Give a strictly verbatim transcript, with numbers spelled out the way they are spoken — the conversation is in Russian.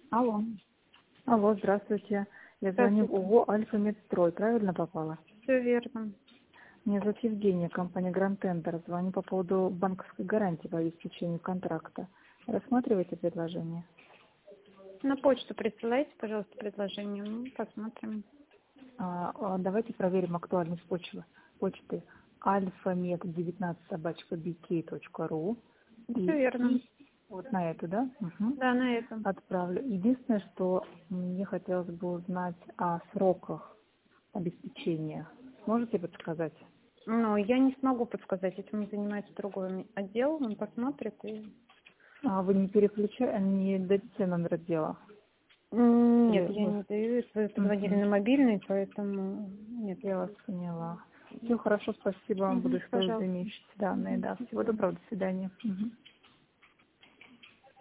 Алло. Алло, здравствуйте. Я звоню в Здравствуйте. ООО «Альфа-Медстрой». Правильно попала? Все верно. Меня зовут Евгения, компания «Гранд Тендер». Звоню по поводу банковской гарантии по обеспечению контракта. Рассматриваете предложение? На почту присылайте, пожалуйста, предложение. Мы посмотрим. А, а, давайте проверим актуальность почты. Почты альфамед девятнадцать собачка бк точка ру. Все И, верно. и вот на эту, да? Угу. Да, на этом. Отправлю. Единственное, что мне хотелось бы узнать о сроках обеспечения. Сможете подсказать? Но я не смогу подсказать, этим занимается другой ми- отдел, он посмотрит и... А вы не переключаете, не дадите номер отдела? М, Или Нет, я вы- не даю, вы позвонили Мгм. на мобильный, поэтому нет. Я вас поняла. Все хорошо, спасибо вам, буду Угу, использовать пожалуйста. имеющиеся данные. Мгм, Да, до всего свидания. доброго, до свидания. Мгм.